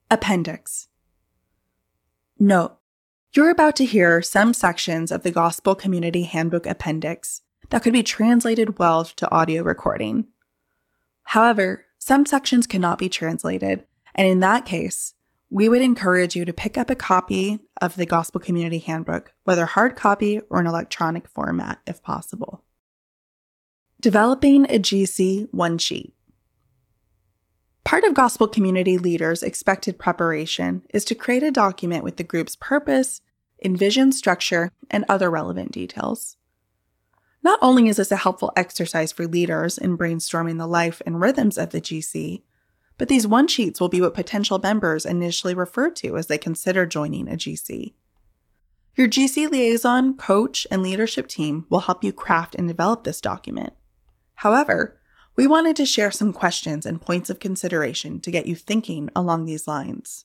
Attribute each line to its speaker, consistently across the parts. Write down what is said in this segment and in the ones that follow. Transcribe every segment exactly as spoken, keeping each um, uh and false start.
Speaker 1: Appendix. Note: you're about to hear some sections of the Gospel Community Handbook Appendix that could be translated well to audio recording. However, some sections cannot be translated, and in that case, we would encourage you to pick up a copy of the Gospel Community Handbook, whether hard copy or an electronic format if possible. Developing a G C one sheet. Part of Gospel Community Leaders' expected preparation is to create a document with the group's purpose, envisioned structure, and other relevant details. Not only is this a helpful exercise for leaders in brainstorming the life and rhythms of the G C, but these one-sheets will be what potential members initially refer to as they consider joining a G C. Your G C liaison, coach, and leadership team will help you craft and develop this document. However, we wanted to share some questions and points of consideration to get you thinking along these lines.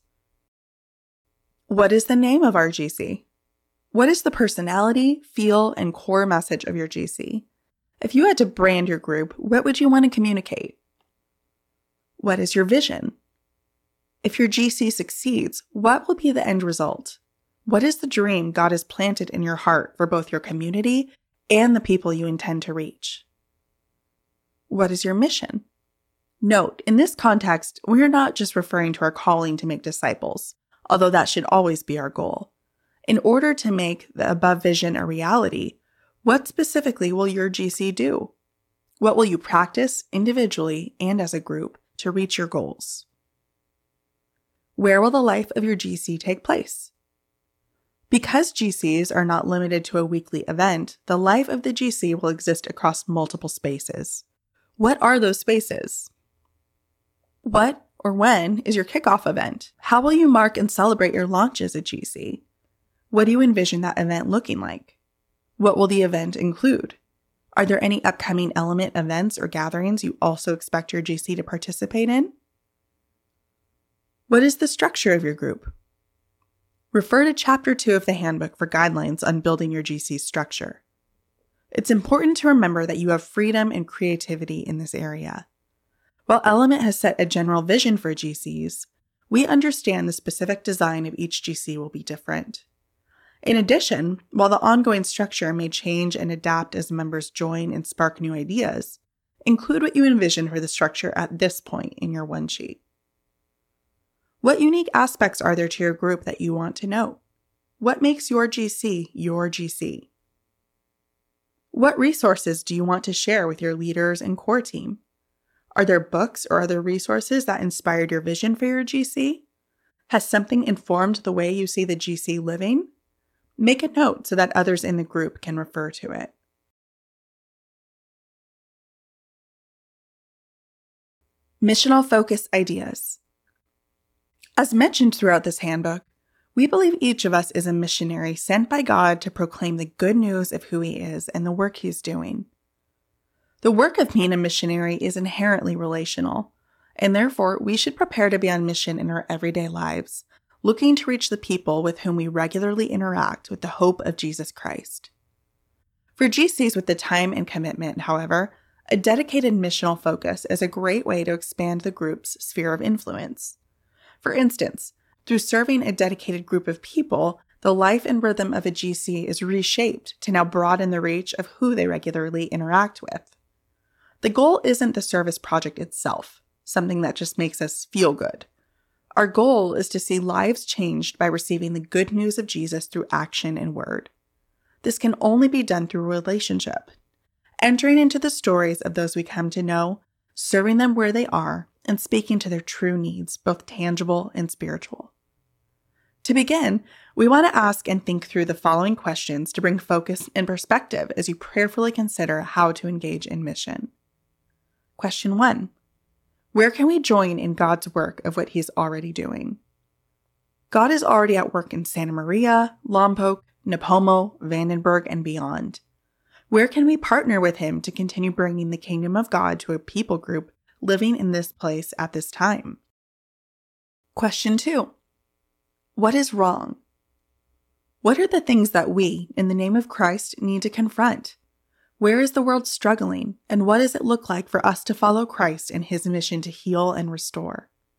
Speaker 1: What is the name of our G C? What is the personality, feel, and core message of your G C? If you had to brand your group, what would you want to communicate? What is your vision? If your G C succeeds, what will be the end result? What is the dream God has planted in your heart for both your community and the people you intend to reach? What is your mission? Note, in this context, we're not just referring to our calling to make disciples, although that should always be our goal. In order to make the above vision a reality, what specifically will your G C do? What will you practice individually and as a group to reach your goals? Where will the life of your G C take place? Because G Cs are not limited to a weekly event, the life of the G C will exist across multiple spaces. What are those spaces? What or when is your kickoff event? How will you mark and celebrate your launch as a G C? What do you envision that event looking like? What will the event include? Are there any upcoming element events or gatherings you also expect your G C to participate in? What is the structure of your group? Refer to Chapter two of the Handbook for guidelines on building your G C structure. It's important to remember that you have freedom and creativity in this area. While Element has set a general vision for G Cs, we understand the specific design of each G C will be different. In addition, while the ongoing structure may change and adapt as members join and spark new ideas, include what you envision for the structure at this point in your one sheet. What unique aspects are there to your group that you want to know? What makes your G C your G C? What resources do you want to share with your leaders and core team? Are there books or other resources that inspired your vision for your G C? Has something informed the way you see the G C living? Make a note so that others in the group can refer to it. Missional focus ideas. As mentioned throughout this handbook, we believe each of us is a missionary sent by God to proclaim the good news of who He is and the work He's doing. The work of being a missionary is inherently relational, and therefore we should prepare to be on mission in our everyday lives, looking to reach the people with whom we regularly interact with the hope of Jesus Christ. For G Cs with the time and commitment, however, a dedicated missional focus is a great way to expand the group's sphere of influence. For instance, through serving a dedicated group of people, the life and rhythm of a G C is reshaped to now broaden the reach of who they regularly interact with. The goal isn't the service project itself, something that just makes us feel good. Our goal is to see lives changed by receiving the good news of Jesus through action and word. This can only be done through relationship, entering into the stories of those we come to know, serving them where they are, and speaking to their true needs, both tangible and spiritual. To begin, we want to ask and think through the following questions to bring focus and perspective as you prayerfully consider how to engage in mission. Question one. Where can we join in God's work of what He's already doing? God is already at work in Santa Maria, Lompoc, Nipomo, Vandenberg, and beyond. Where can we partner with Him to continue bringing the kingdom of God to a people group living in this place at this time? Question two. What is wrong? What are the things that we, in the name of Christ, need to confront? Where is the world struggling, and what does it look like for us to follow Christ in His mission to heal and restore?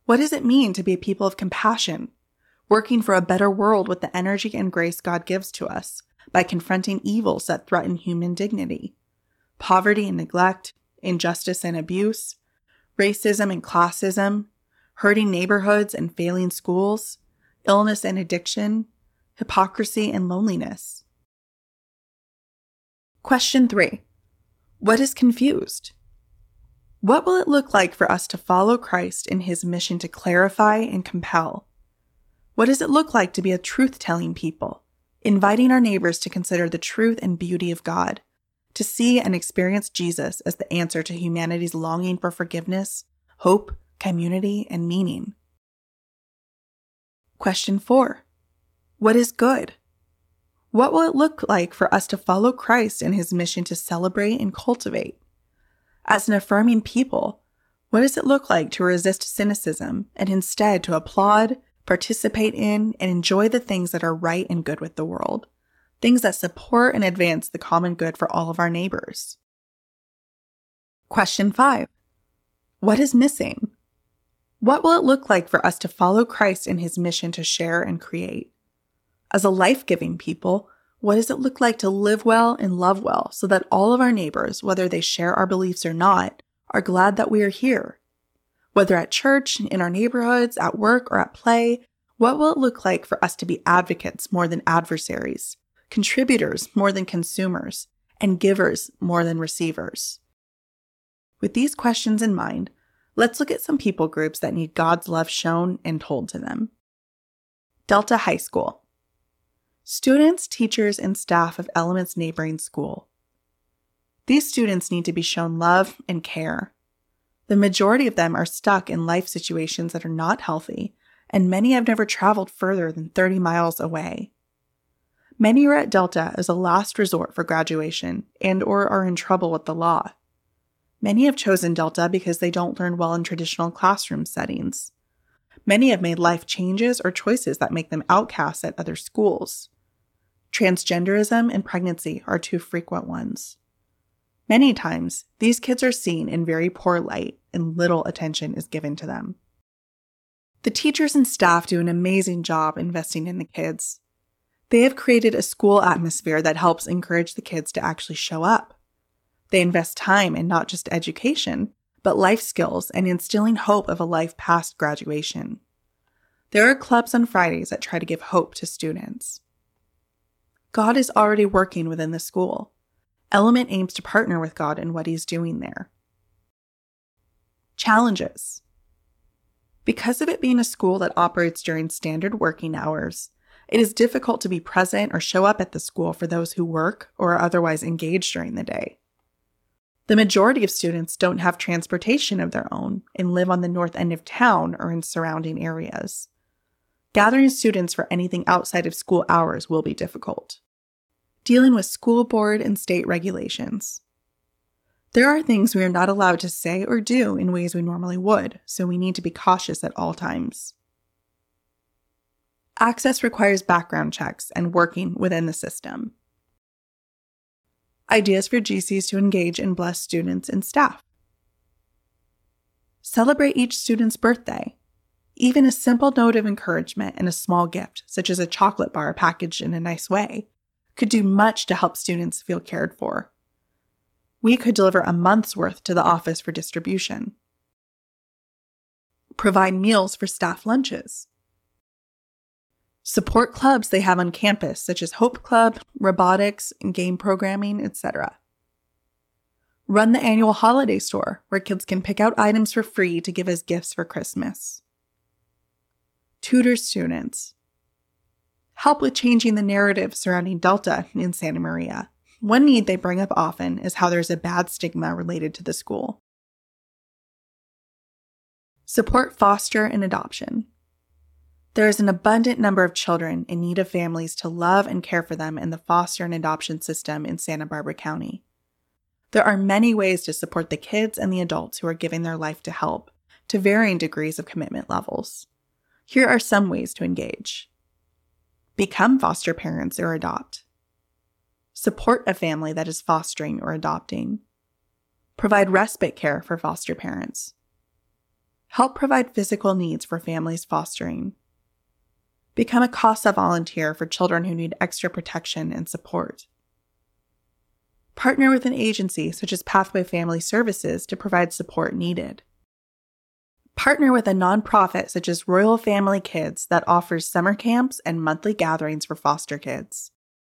Speaker 1: What does it mean to be a people of compassion, working for a better world with the energy and grace God gives to us by confronting evils that threaten human dignity, poverty and neglect, injustice and abuse, racism and classism, hurting neighborhoods and failing schools, illness and addiction, hypocrisy and loneliness? Question three. What is confused? What will it look like for us to follow Christ in his mission to clarify and compel? What does it look like to be a truth-telling people, inviting our neighbors to consider the truth and beauty of God, to see and experience Jesus as the answer to humanity's longing for forgiveness, hope, community, and meaning? Question four. What is good? What will it look like for us to follow Christ in his mission to celebrate and cultivate? As an affirming people, what does it look like to resist cynicism and instead to applaud, participate in, and enjoy the things that are right and good with the world, things that support and advance the common good for all of our neighbors? Question five. What is missing? What will it look like for us to follow Christ in his mission to share and create? As a life-giving people, what does it look like to live well and love well so that all of our neighbors, whether they share our beliefs or not, are glad that we are here? Whether at church, in our neighborhoods, at work, or at play, what will it look like for us to be advocates more than adversaries, contributors more than consumers, and givers more than receivers? With these questions in mind, let's look at some people groups that need God's love shown and told to them. Delta High School. Students, teachers, and staff of Element's neighboring school. These students need to be shown love and care. The majority of them are stuck in life situations that are not healthy, and many have never traveled further than thirty miles away. Many are at Delta as a last resort for graduation and or are in trouble with the law. Many have chosen Delta because they don't learn well in traditional classroom settings. Many have made life changes or choices that make them outcasts at other schools. Transgenderism and pregnancy are two frequent ones. Many times, these kids are seen in very poor light and little attention is given to them. The teachers and staff do an amazing job investing in the kids. They have created a school atmosphere that helps encourage the kids to actually show up. They invest time in not just education, but life skills and instilling hope of a life past graduation. There are clubs on Fridays that try to give hope to students. God is already working within the school. Element aims to partner with God in what he's doing there. Challenges. Because of it being a school that operates during standard working hours, it is difficult to be present or show up at the school for those who work or are otherwise engaged during the day. The majority of students don't have transportation of their own and live on the north end of town or in surrounding areas. Gathering students for anything outside of school hours will be difficult. Dealing with school board and state regulations. There are things we are not allowed to say or do in ways we normally would, so we need to be cautious at all times. Access requires background checks and working within the system. Ideas for G Cs to engage and bless students and staff. Celebrate each student's birthday. Even a simple note of encouragement and a small gift, such as a chocolate bar packaged in a nice way, could do much to help students feel cared for. We could deliver a month's worth to the office for distribution. Provide meals for staff lunches. Support clubs they have on campus, such as Hope Club, robotics, and game programming, et cetera. Run the annual holiday store, where kids can pick out items for free to give as gifts for Christmas. Tutor students. Help with changing the narrative surrounding Delta in Santa Maria. One need they bring up often is how there's a bad stigma related to the school. Support foster and adoption. There is an abundant number of children in need of families to love and care for them in the foster and adoption system in Santa Barbara County. There are many ways to support the kids and the adults who are giving their life to help, to varying degrees of commitment levels. Here are some ways to engage. Become foster parents or adopt. Support a family that is fostering or adopting. Provide respite care for foster parents. Help provide physical needs for families fostering. Become a CASA volunteer for children who need extra protection and support. Partner with an agency such as Pathway Family Services to provide support needed. Partner with a nonprofit such as Royal Family Kids that offers summer camps and monthly gatherings for foster kids.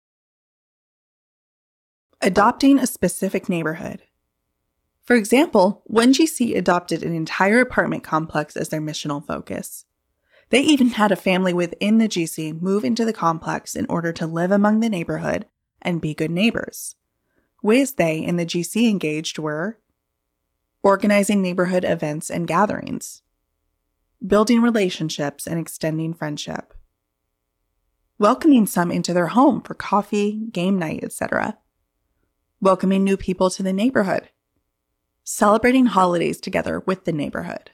Speaker 1: Adopting a specific neighborhood. For example, one G C adopted an entire apartment complex as their missional focus. They even had a family within the G C move into the complex in order to live among the neighborhood and be good neighbors. Ways they and the G C engaged were organizing neighborhood events and gatherings, building relationships and extending friendship, welcoming some into their home for coffee, game night, et cetera, welcoming new people to the neighborhood, celebrating holidays together with the neighborhood.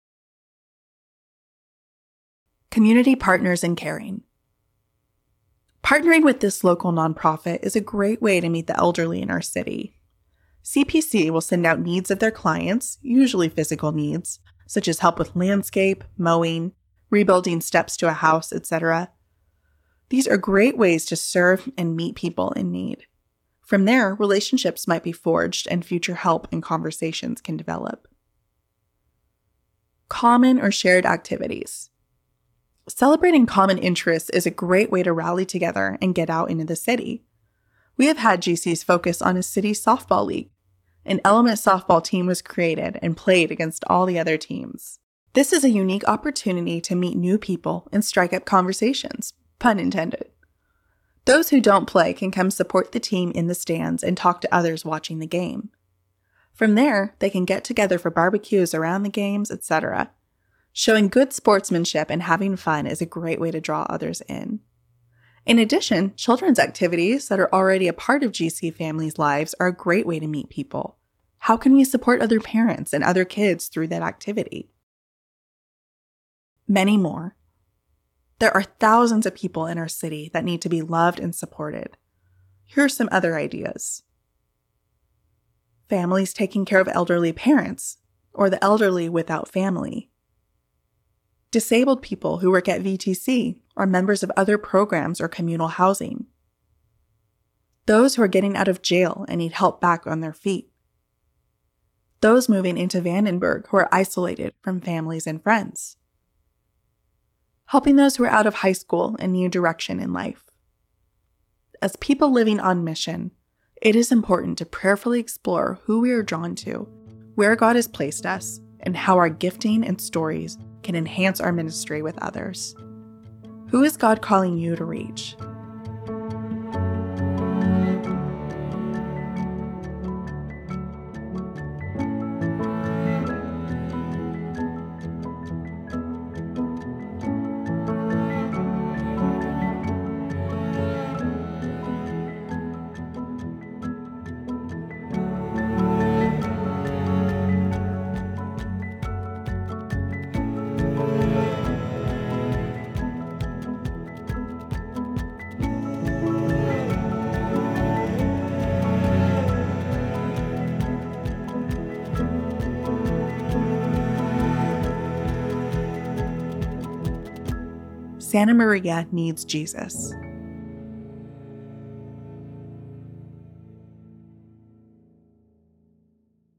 Speaker 1: Community partners in caring. Partnering with this local nonprofit is a great way to meet the elderly in our city. C P C will send out needs of their clients, usually physical needs, such as help with landscape, mowing, rebuilding steps to a house, et cetera. These are great ways to serve and meet people in need. From there, relationships might be forged and future help and conversations can develop. Common or shared activities. Celebrating common interests is a great way to rally together and get out into the city. We have had G Cs focus on a city softball league. An Element softball team was created and played against all the other teams. This is a unique opportunity to meet new people and strike up conversations, pun intended. Those who don't play can come support the team in the stands and talk to others watching the game. From there, they can get together for barbecues around the games, et cetera. Showing good sportsmanship and having fun is a great way to draw others in. In addition, children's activities that are already a part of G C families' lives are a great way to meet people. How can we support other parents and other kids through that activity? Many more. There are thousands of people in our city that need to be loved and supported. Here are some other ideas. Families taking care of elderly parents, or the elderly without family. Disabled people who work at V T C or members of other programs or communal housing. Those who are getting out of jail and need help back on their feet. Those moving into Vandenberg who are isolated from families and friends. Helping those who are out of high school and need direction in life. As people living on mission, it is important to prayerfully explore who we are drawn to, where God has placed us, and how our gifting and stories can enhance our ministry with others. Who is God calling you to reach? Santa Maria needs Jesus.